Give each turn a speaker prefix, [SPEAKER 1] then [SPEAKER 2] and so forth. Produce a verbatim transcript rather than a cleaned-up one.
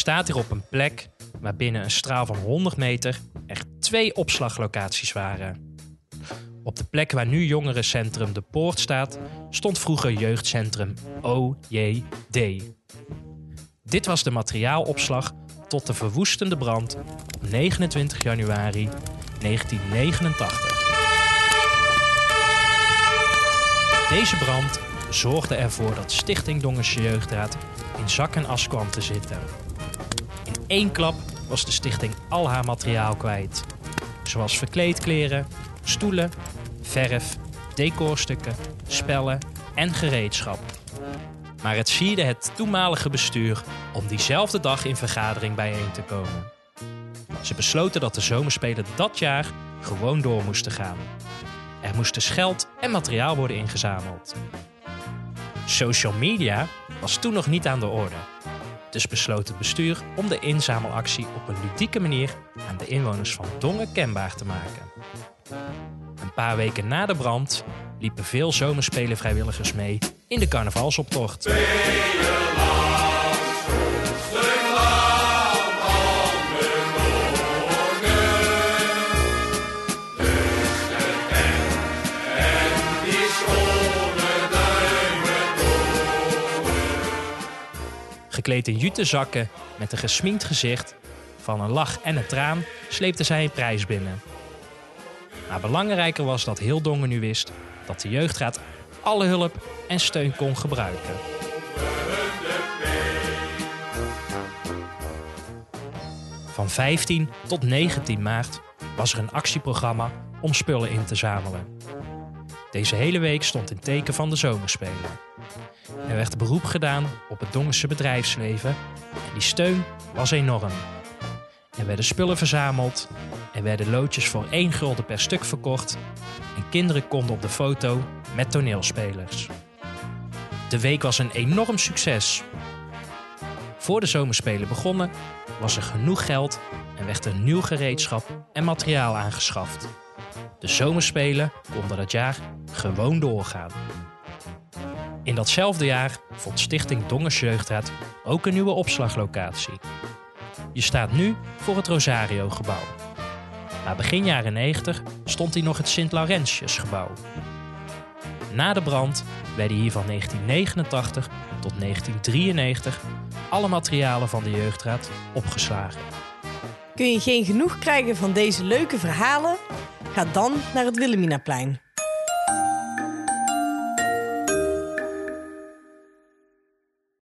[SPEAKER 1] staat hier op een plek waar binnen een straal van honderd meter er twee opslaglocaties waren. Op de plek waar nu jongerencentrum De Poort staat, stond vroeger jeugdcentrum O J D. Dit was de materiaalopslag tot de verwoestende brand op negenentwintig januari negentien negenentachtig. Deze brand zorgde ervoor dat Stichting Dongense Jeugdraad in zak en as kwam te zitten. In één klap was de stichting al haar materiaal kwijt. Zoals verkleedkleren, stoelen, verf, decorstukken, spellen en gereedschap. Maar het sierde het toenmalige bestuur om diezelfde dag in vergadering bijeen te komen. Ze besloten dat de zomerspelen dat jaar gewoon door moesten gaan. Er moest dus geld en materiaal worden ingezameld. Social media was toen nog niet aan de orde. Dus besloot het bestuur om de inzamelactie op een ludieke manier aan de inwoners van Dongen kenbaar te maken. Een paar weken na de brand liepen veel zomerspelenvrijwilligers mee in de carnavalsoptocht. Gekleed in jute zakken met een gesminkt gezicht, van een lach en een traan, sleepte zij een prijs binnen. Maar belangrijker was dat heel Dongen nu wist dat de jeugdraad alle hulp en steun kon gebruiken. Van vijftien tot negentien maart was er een actieprogramma om spullen in te zamelen. Deze hele week stond in teken van de zomerspelen. Er werd beroep gedaan op het Dongense bedrijfsleven en die steun was enorm. Er werden spullen verzameld, er werden loodjes voor één gulden per stuk verkocht en kinderen konden op de foto met toneelspelers. De week was een enorm succes. Voor de zomerspelen begonnen was er genoeg geld en werd er nieuw gereedschap en materiaal aangeschaft. De zomerspelen konden dat jaar gewoon doorgaan. In datzelfde jaar vond Stichting Dongense Jeugdraad ook een nieuwe opslaglocatie. Je staat nu voor het Rosario-gebouw. Maar begin jaren negentig stond hier nog het Sint-Laurentiusgebouw. Na de brand werden hier van negentien negenentachtig tot negentien drieënnegentig alle materialen van de jeugdraad opgeslagen.
[SPEAKER 2] Kun je geen genoeg krijgen van deze leuke verhalen? Ga dan naar het Wilhelminaplein.